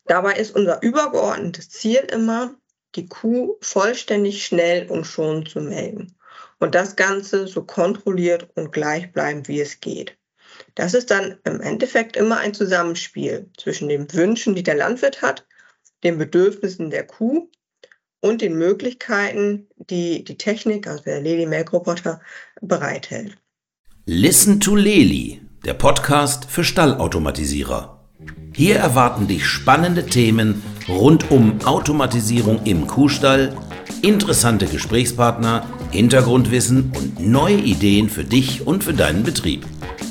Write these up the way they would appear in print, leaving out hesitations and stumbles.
Dabei ist unser übergeordnetes Ziel immer, die Kuh vollständig, schnell und schonend zu melken. Und das Ganze so kontrolliert und gleichbleibend, wie es geht. Das ist dann im Endeffekt immer ein Zusammenspiel zwischen den Wünschen, die der Landwirt hat, den Bedürfnissen der Kuh und den Möglichkeiten, die die Technik, also der Leli Melkroboter, bereithält. Listen to Leli, der Podcast für Stallautomatisierer. Hier erwarten dich spannende Themen rund um Automatisierung im Kuhstall, interessante Gesprächspartner, Hintergrundwissen und neue Ideen für dich und für deinen Betrieb.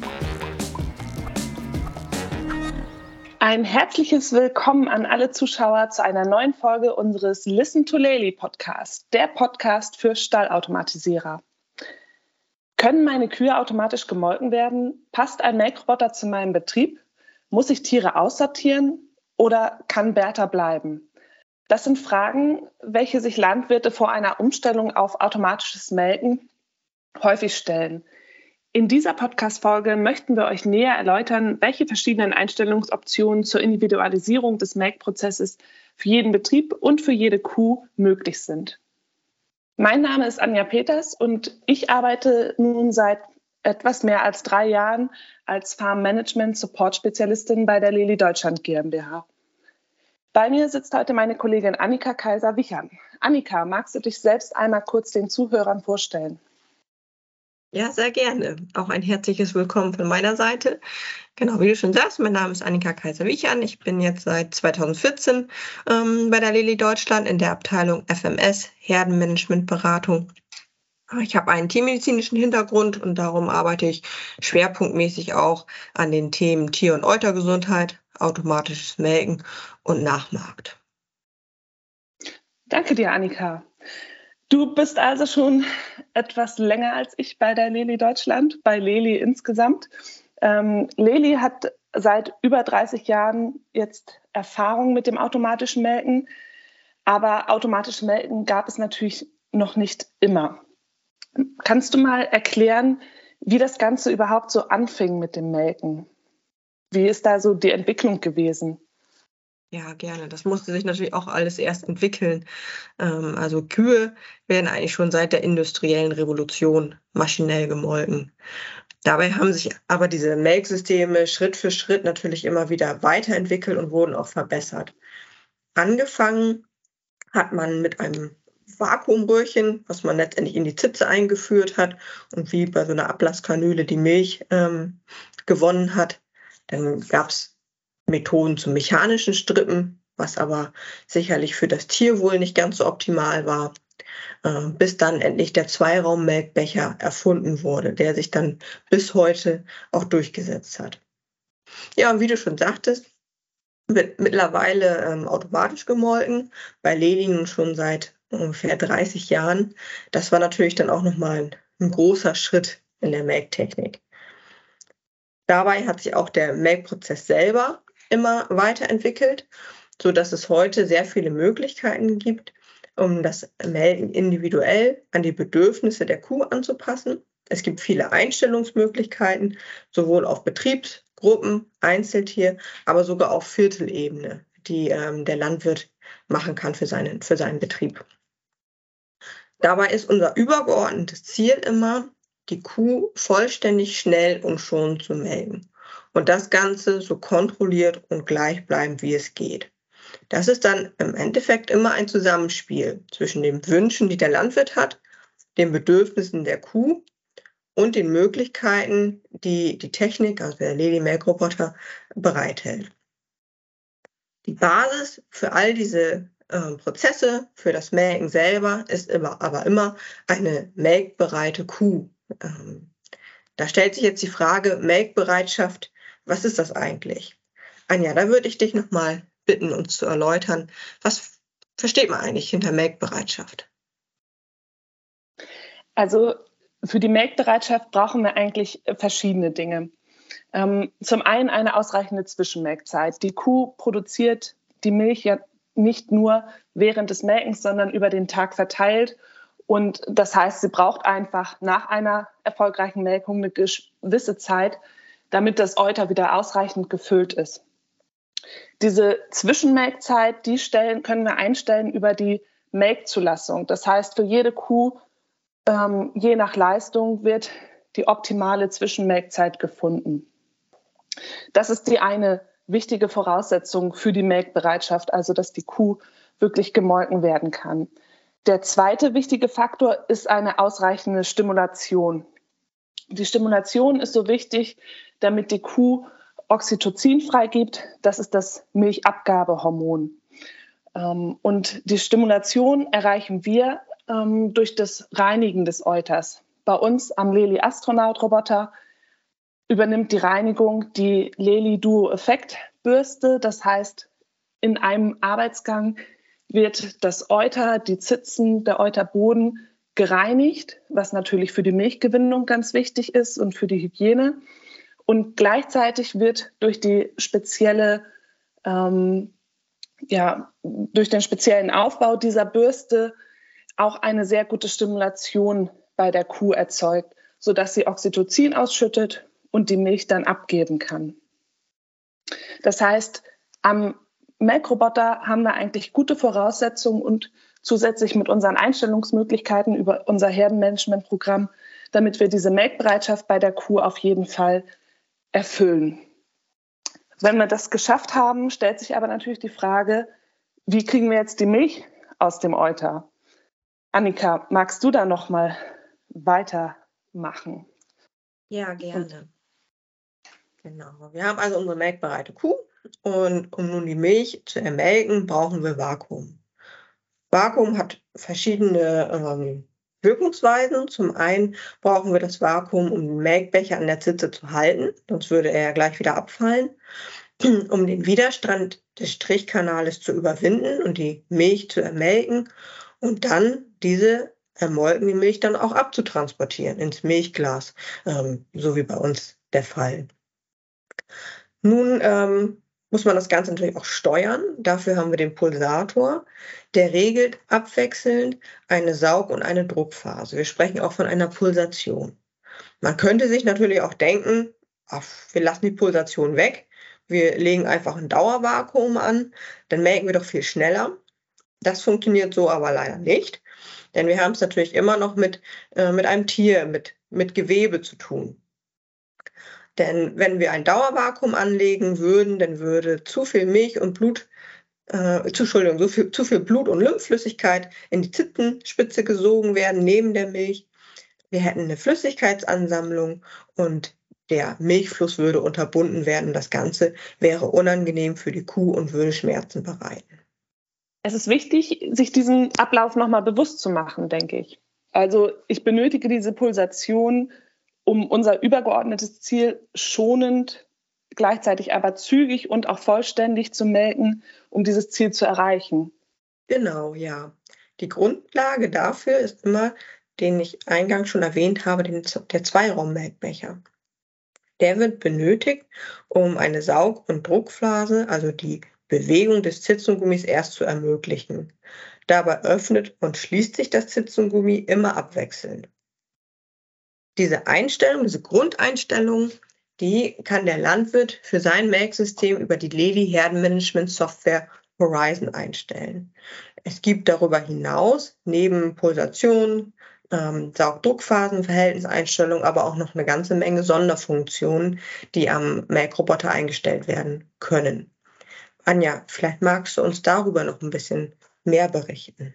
Ein herzliches Willkommen an alle Zuschauer zu einer neuen Folge unseres Listen to Leli Podcast, der Podcast für Stallautomatisierer. Können meine Kühe automatisch gemolken werden? Passt ein Melkroboter zu meinem Betrieb? Muss ich Tiere aussortieren oder kann Bertha bleiben? Das sind Fragen, welche sich Landwirte vor einer Umstellung auf automatisches Melken häufig stellen. In dieser Podcast-Folge möchten wir euch näher erläutern, welche verschiedenen Einstellungsoptionen zur Individualisierung des Melkprozesses für jeden Betrieb und für jede Kuh möglich sind. Mein Name ist Anja Peters und ich arbeite nun seit etwas mehr als 3 Jahren als Farm-Management-Support-Spezialistin bei der Leli Deutschland GmbH. Bei mir sitzt heute meine Kollegin Annika Kaiser-Wichern. Annika, magst du dich selbst einmal kurz den Zuhörern vorstellen? Ja, sehr gerne. Auch ein herzliches Willkommen von meiner Seite. Genau, wie du schon sagst, mein Name ist Annika Kaiser-Wichern. Ich bin jetzt seit 2014 bei der Leli Deutschland in der Abteilung FMS, Herdenmanagementberatung. Ich habe einen tiermedizinischen Hintergrund und darum arbeite ich schwerpunktmäßig auch an den Themen Tier- und Eutergesundheit, automatisches Melken und Nachmarkt. Danke dir, Annika. Du bist also schon etwas länger als ich bei der Leli Deutschland, bei Leli insgesamt. Leli hat seit über 30 Jahren jetzt Erfahrung mit dem automatischen Melken, aber automatisches Melken gab es natürlich noch nicht immer. Kannst du mal erklären, wie das Ganze überhaupt so anfing mit dem Melken? Wie ist da so die Entwicklung gewesen? Ja, gerne. Das musste sich natürlich auch alles erst entwickeln. Also Kühe werden eigentlich schon seit der industriellen Revolution maschinell gemolken. Dabei haben sich aber diese Melksysteme Schritt für Schritt natürlich immer wieder weiterentwickelt und wurden auch verbessert. Angefangen hat man mit einem Vakuumröhrchen, was man letztendlich in die Zitze eingeführt hat und wie bei so einer Ablasskanüle die Milch gewonnen hat. Dann gab es Methoden zum mechanischen Strippen, was aber sicherlich für das Tierwohl nicht ganz so optimal war, bis dann endlich der Zweiraummelkbecher erfunden wurde, der sich dann bis heute auch durchgesetzt hat. Ja, und wie du schon sagtest, wird mittlerweile automatisch gemolken, bei Leli nun schon seit ungefähr 30 Jahren. Das war natürlich dann auch nochmal ein großer Schritt in der Melktechnik. Dabei hat sich auch der Melkprozess selber immer weiterentwickelt, sodass es heute sehr viele Möglichkeiten gibt, um das Melken individuell an die Bedürfnisse der Kuh anzupassen. Es gibt viele Einstellungsmöglichkeiten, sowohl auf Betriebsgruppen, Einzeltier, aber sogar auf Viertelebene, die der Landwirt machen kann für seinen Betrieb. Dabei ist unser übergeordnetes Ziel immer, die Kuh vollständig, schnell und schonend zu melken. Und das Ganze so kontrolliert und gleichbleibend, wie es geht. Das ist dann im Endeffekt immer ein Zusammenspiel zwischen den Wünschen, die der Landwirt hat, den Bedürfnissen der Kuh und den Möglichkeiten, die die Technik, also der Leli Melkroboter, bereithält. Die Basis für all diese Prozesse, für das Melken selber, ist aber immer eine melkbereite Kuh. Da stellt sich jetzt die Frage, Melkbereitschaft, was ist das eigentlich? Anja, da würde ich dich nochmal bitten, uns zu erläutern, was versteht man eigentlich hinter Melkbereitschaft? Also für die Melkbereitschaft brauchen wir eigentlich verschiedene Dinge. Zum einen eine ausreichende Zwischenmelkzeit. Die Kuh produziert die Milch ja nicht nur während des Melkens, sondern über den Tag verteilt. Und das heißt, sie braucht einfach nach einer erfolgreichen Melkung eine gewisse Zeit, damit das Euter wieder ausreichend gefüllt ist. Diese Zwischenmelkzeit, können wir einstellen über die Melkzulassung. Das heißt, für jede Kuh, je nach Leistung, wird die optimale Zwischenmelkzeit gefunden. Das ist die eine wichtige Voraussetzung für die Melkbereitschaft, also dass die Kuh wirklich gemolken werden kann. Der zweite wichtige Faktor ist eine ausreichende Stimulation. Die Stimulation ist so wichtig, damit die Kuh Oxytocin freigibt. Das ist das Milchabgabehormon. Und die Stimulation erreichen wir durch das Reinigen des Euters. Bei uns am Lely Astronaut Roboter übernimmt die Reinigung die Lely Duo Effect Bürste. Das heißt, in einem Arbeitsgang wird das Euter, die Zitzen, der Euterboden gereinigt, was natürlich für die Milchgewinnung ganz wichtig ist und für die Hygiene. Und gleichzeitig wird durch die durch den speziellen Aufbau dieser Bürste auch eine sehr gute Stimulation bei der Kuh erzeugt, sodass sie Oxytocin ausschüttet und die Milch dann abgeben kann. Das heißt, am Melkroboter haben wir eigentlich gute Voraussetzungen und zusätzlich mit unseren Einstellungsmöglichkeiten über unser Herdenmanagementprogramm, damit wir diese Melkbereitschaft bei der Kuh auf jeden Fall erfüllen. Wenn wir das geschafft haben, stellt sich aber natürlich die Frage, wie kriegen wir jetzt die Milch aus dem Euter? Annika, magst du da noch mal weitermachen? Ja, gerne. Genau. Wir haben also unsere melkbereite Kuh und um nun die Milch zu ermelken, brauchen wir Vakuum. Vakuum hat verschiedene Wirkungsweisen. Zum einen brauchen wir das Vakuum, um den Melkbecher an der Zitze zu halten, sonst würde er ja gleich wieder abfallen, um den Widerstand des Strichkanales zu überwinden und die Milch zu ermelken und dann diese ermolkene Milch dann auch abzutransportieren ins Milchglas, so wie bei uns der Fall. Nun muss man das Ganze natürlich auch steuern. Dafür haben wir den Pulsator. Der regelt abwechselnd eine Saug- und eine Druckphase. Wir sprechen auch von einer Pulsation. Man könnte sich natürlich auch denken, wir lassen die Pulsation weg. Wir legen einfach ein Dauervakuum an, dann melken wir doch viel schneller. Das funktioniert so aber leider nicht, denn wir haben es natürlich immer noch mit einem Tier, mit Gewebe zu tun. Denn wenn wir ein Dauervakuum anlegen würden, dann würde zu viel Milch und Blut, zu viel Blut und Lymphflüssigkeit in die Zittenspitze gesogen werden neben der Milch. Wir hätten eine Flüssigkeitsansammlung und der Milchfluss würde unterbunden werden. Das Ganze wäre unangenehm für die Kuh und würde Schmerzen bereiten. Es ist wichtig, sich diesen Ablauf nochmal bewusst zu machen, denke ich. Also ich benötige diese Pulsation, um unser übergeordnetes Ziel schonend, gleichzeitig aber zügig und auch vollständig zu melken, um dieses Ziel zu erreichen. Genau, ja. Die Grundlage dafür ist immer, den ich eingangs schon erwähnt habe, der Zweiraummelkbecher. Der wird benötigt, um eine Saug- und Druckphase, also die Bewegung des Zitzengummis erst zu ermöglichen. Dabei öffnet und schließt sich das Zitzengummi immer abwechselnd. Diese Grundeinstellung, die kann der Landwirt für sein Melksystem über die Lely Herdenmanagement Software Horizon einstellen. Es gibt darüber hinaus neben Pulsation, Saugdruckphasen, Verhältniseinstellungen, aber auch noch eine ganze Menge Sonderfunktionen, die am Melkroboter eingestellt werden können. Anja, vielleicht magst du uns darüber noch ein bisschen mehr berichten.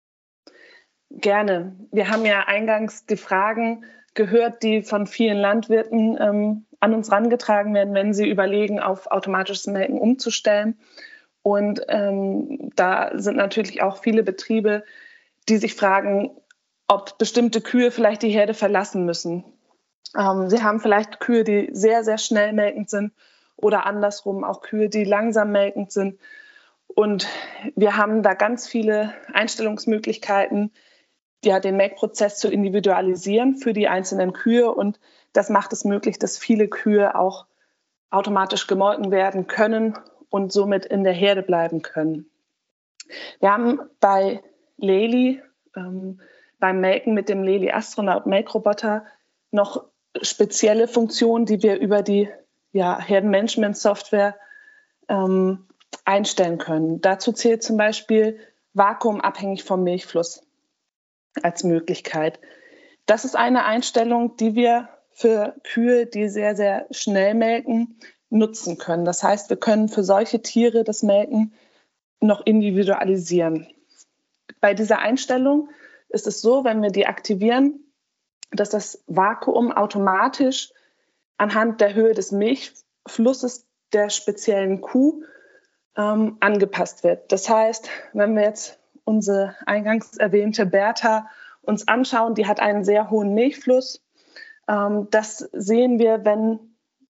Gerne. Wir haben ja eingangs die Fragen gehört, die von vielen Landwirten an uns herangetragen werden, wenn sie überlegen, auf automatisches Melken umzustellen. Und da sind natürlich auch viele Betriebe, die sich fragen, ob bestimmte Kühe vielleicht die Herde verlassen müssen. Sie haben vielleicht Kühe, die sehr, sehr schnell melkend sind oder andersrum auch Kühe, die langsam melkend sind. Und wir haben da ganz viele Einstellungsmöglichkeiten, ja, den Melkprozess zu individualisieren für die einzelnen Kühe. Und das macht es möglich, dass viele Kühe auch automatisch gemolken werden können und somit in der Herde bleiben können. Wir haben bei Lely, beim Melken mit dem Lely Astronaut Melkroboter noch spezielle Funktionen, die wir über die Herdenmanagement-Software einstellen können. Dazu zählt zum Beispiel vakuumabhängig vom Milchfluss als Möglichkeit. Das ist eine Einstellung, die wir für Kühe, die sehr, sehr schnell melken, nutzen können. Das heißt, wir können für solche Tiere das Melken noch individualisieren. Bei dieser Einstellung ist es so, wenn wir die aktivieren, dass das Vakuum automatisch anhand der Höhe des Milchflusses der speziellen Kuh angepasst wird. Das heißt, wenn wir jetzt unsere eingangs erwähnte Bertha uns anschauen, die hat einen sehr hohen Milchfluss. Das sehen wir, wenn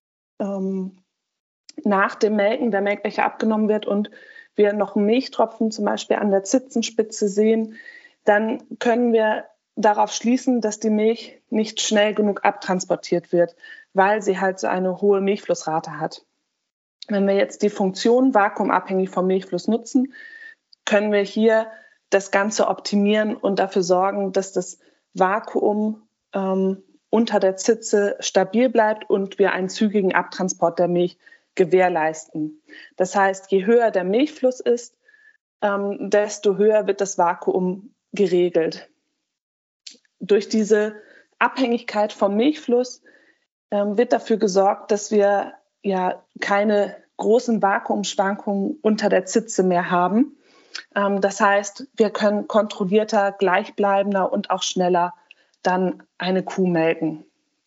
nach dem Melken der Melkbecher abgenommen wird und wir noch Milchtropfen zum Beispiel an der Zitzenspitze sehen, dann können wir darauf schließen, dass die Milch nicht schnell genug abtransportiert wird, weil sie halt so eine hohe Milchflussrate hat. Wenn wir jetzt die Funktion vakuumabhängig vom Milchfluss nutzen, können wir hier das Ganze optimieren und dafür sorgen, dass das Vakuum unter der Zitze stabil bleibt und wir einen zügigen Abtransport der Milch gewährleisten. Das heißt, je höher der Milchfluss ist, desto höher wird das Vakuum geregelt. Durch diese Abhängigkeit vom Milchfluss wird dafür gesorgt, dass wir keine großen Vakuumschwankungen unter der Zitze mehr haben. Das heißt, wir können kontrollierter, gleichbleibender und auch schneller dann eine Kuh melken.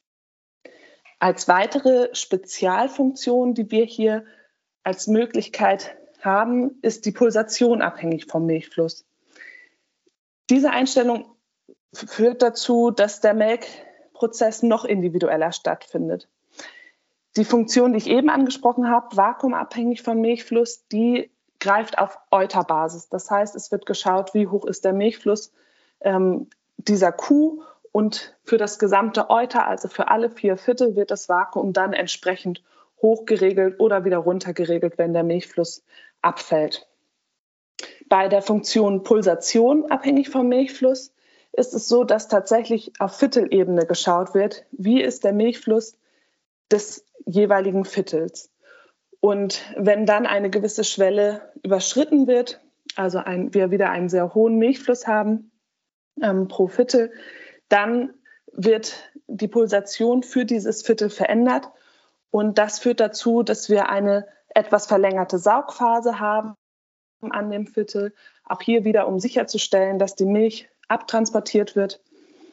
Als weitere Spezialfunktion, die wir hier als Möglichkeit haben, ist die Pulsation abhängig vom Milchfluss. Diese Einstellung führt dazu, dass der Melkprozess noch individueller stattfindet. Die Funktion, die ich eben angesprochen habe, vakuumabhängig vom Milchfluss, die greift auf Euterbasis. Das heißt, es wird geschaut, wie hoch ist der Milchfluss dieser Kuh und für das gesamte Euter, also für alle 4/4, wird das Vakuum dann entsprechend hoch geregelt oder wieder runter geregelt, wenn der Milchfluss abfällt. Bei der Funktion Pulsation abhängig vom Milchfluss ist es so, dass tatsächlich auf Viertelebene geschaut wird, wie ist der Milchfluss des jeweiligen Viertels. Und wenn dann eine gewisse Schwelle überschritten wird, also wir wieder einen sehr hohen Milchfluss haben pro Viertel, dann wird die Pulsation für dieses Viertel verändert. Und das führt dazu, dass wir eine etwas verlängerte Saugphase haben an dem Viertel. Auch hier wieder, um sicherzustellen, dass die Milch abtransportiert wird,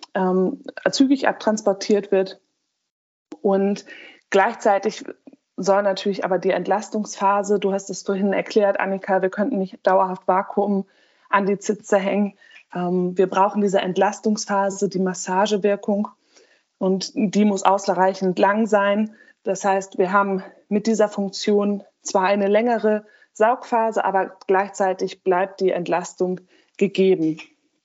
zügig abtransportiert wird. Und gleichzeitig soll natürlich aber die Entlastungsphase, du hast es vorhin erklärt, Annika, wir könnten nicht dauerhaft Vakuum an die Zitze hängen. Wir brauchen diese Entlastungsphase, die Massagewirkung, und die muss ausreichend lang sein. Das heißt, wir haben mit dieser Funktion zwar eine längere Saugphase, aber gleichzeitig bleibt die Entlastung gegeben.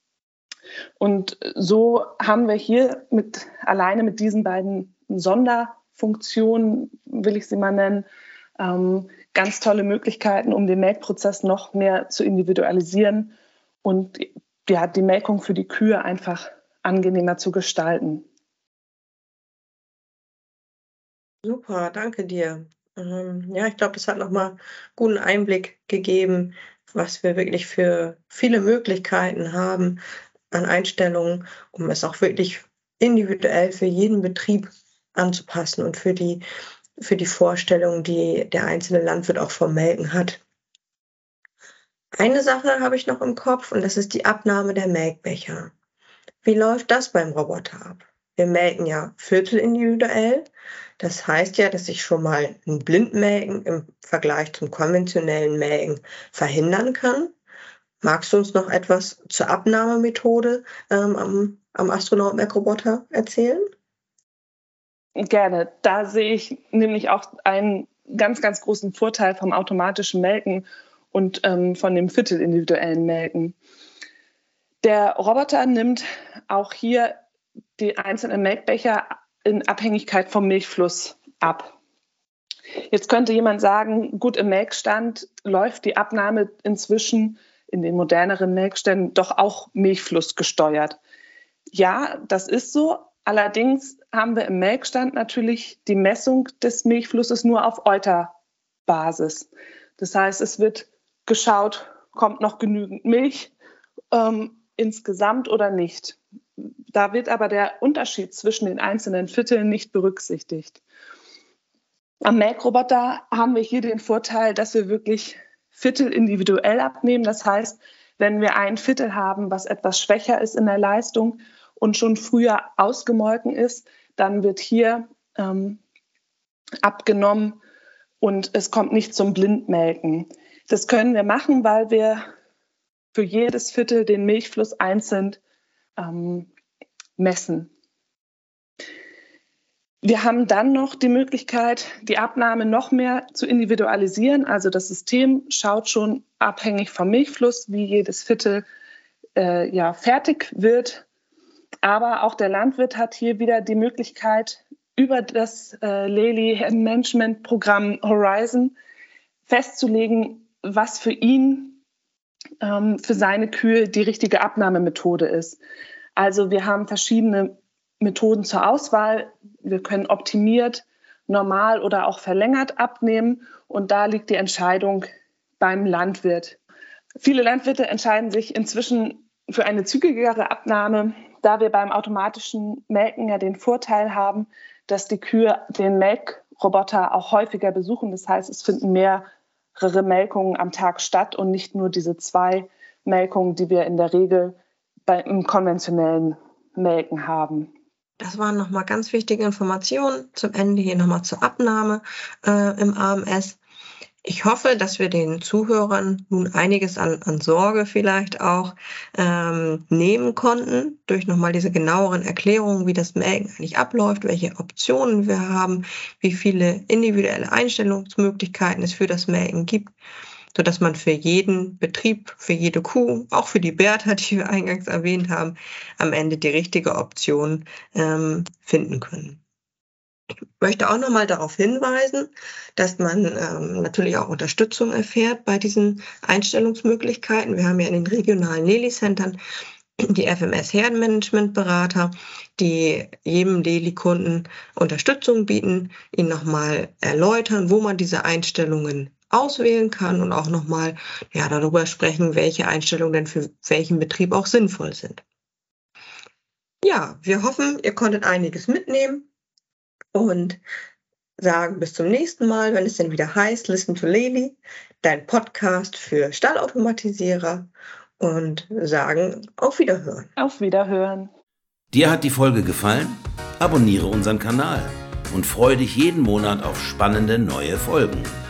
Und so haben wir hier alleine mit diesen beiden Sonderfunktionen, will ich sie mal nennen, ganz tolle Möglichkeiten, um den Melkprozess noch mehr zu individualisieren und die Melkung für die Kühe einfach angenehmer zu gestalten. Super, danke dir. Ich glaube, das hat nochmal guten Einblick gegeben, was wir wirklich für viele Möglichkeiten haben an Einstellungen, um es auch wirklich individuell für jeden Betrieb anzupassen und für die Vorstellung, die der einzelne Landwirt auch vom Melken hat. Eine Sache habe ich noch im Kopf, und das ist die Abnahme der Melkbecher. Wie läuft das beim Roboter ab? Wir melken ja viertelindividuell. Das heißt ja, dass ich schon mal ein Blindmelken im Vergleich zum konventionellen Melken verhindern kann. Magst du uns noch etwas zur Abnahmemethode am Astronaut-Melkroboter erzählen? Gerne. Da sehe ich nämlich auch einen ganz, ganz großen Vorteil vom automatischen Melken und von dem viertelindividuellen Melken. Der Roboter nimmt auch hier die einzelnen Melkbecher in Abhängigkeit vom Milchfluss ab. Jetzt könnte jemand sagen, gut, im Melkstand läuft die Abnahme inzwischen in den moderneren Melkständen doch auch milchflussgesteuert. Ja, das ist so. Allerdings haben wir im Melkstand natürlich die Messung des Milchflusses nur auf Euterbasis. Das heißt, es wird geschaut, kommt noch genügend Milch insgesamt oder nicht. Da wird aber der Unterschied zwischen den einzelnen Vierteln nicht berücksichtigt. Am Melkroboter haben wir hier den Vorteil, dass wir wirklich Viertel individuell abnehmen. Das heißt, wenn wir ein Viertel haben, was etwas schwächer ist in der Leistung und schon früher ausgemolken ist, dann wird hier abgenommen und es kommt nicht zum Blindmelken. Das können wir machen, weil wir für jedes Viertel den Milchfluss einzeln messen. Wir haben dann noch die Möglichkeit, die Abnahme noch mehr zu individualisieren. Also das System schaut schon abhängig vom Milchfluss, wie jedes Viertel fertig wird. Aber auch der Landwirt hat hier wieder die Möglichkeit, über das Lely-Management-Programm Horizon festzulegen, was für ihn, für seine Kühe die richtige Abnahmemethode ist. Also wir haben verschiedene Methoden zur Auswahl. Wir können optimiert, normal oder auch verlängert abnehmen. Und da liegt die Entscheidung beim Landwirt. Viele Landwirte entscheiden sich inzwischen für eine zügigere Abnahme, da wir beim automatischen Melken ja den Vorteil haben, dass die Kühe den Melkroboter auch häufiger besuchen. Das heißt, es finden mehrere Melkungen am Tag statt und nicht nur diese 2 Melkungen, die wir in der Regel im konventionellen Melken haben. Das waren nochmal ganz wichtige Informationen. Zum Ende hier nochmal zur Abnahme im AMS. Ich hoffe, dass wir den Zuhörern nun einiges an Sorge vielleicht auch nehmen konnten, durch nochmal diese genaueren Erklärungen, wie das Melken eigentlich abläuft, welche Optionen wir haben, wie viele individuelle Einstellungsmöglichkeiten es für das Melken gibt, sodass man für jeden Betrieb, für jede Kuh, auch für die Bertha, die wir eingangs erwähnt haben, am Ende die richtige Option finden können. Ich möchte auch nochmal darauf hinweisen, dass man natürlich auch Unterstützung erfährt bei diesen Einstellungsmöglichkeiten. Wir haben ja in den regionalen Lely-Centern die FMS-Herdenmanagement-Berater, die jedem Lely-Kunden Unterstützung bieten, ihnen nochmal erläutern, wo man diese Einstellungen auswählen kann und auch nochmal darüber sprechen, welche Einstellungen denn für welchen Betrieb auch sinnvoll sind. Ja, wir hoffen, ihr konntet einiges mitnehmen und sagen bis zum nächsten Mal, wenn es denn wieder heißt Listen to Lely, dein Podcast für Stallautomatisierer, und sagen auf Wiederhören. Auf Wiederhören. Dir hat die Folge gefallen? Abonniere unseren Kanal und freue dich jeden Monat auf spannende neue Folgen.